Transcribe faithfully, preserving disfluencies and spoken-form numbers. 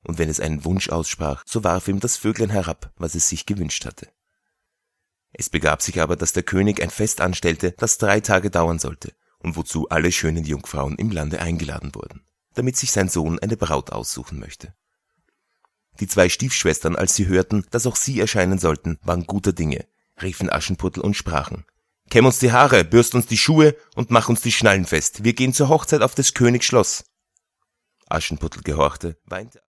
und wenn es einen Wunsch aussprach, so warf ihm das Vöglein herab, was es sich gewünscht hatte. Es begab sich aber, dass der König ein Fest anstellte, das drei Tage dauern sollte, und wozu alle schönen Jungfrauen im Lande eingeladen wurden, damit sich sein Sohn eine Braut aussuchen möchte. Die zwei Stiefschwestern, als sie hörten, dass auch sie erscheinen sollten, waren guter Dinge, riefen Aschenputtel und sprachen: »Kämm uns die Haare, bürst uns die Schuhe und mach uns die Schnallen fest, wir gehen zur Hochzeit auf des Königs Schloss.« Aschenputtel gehorchte, weinte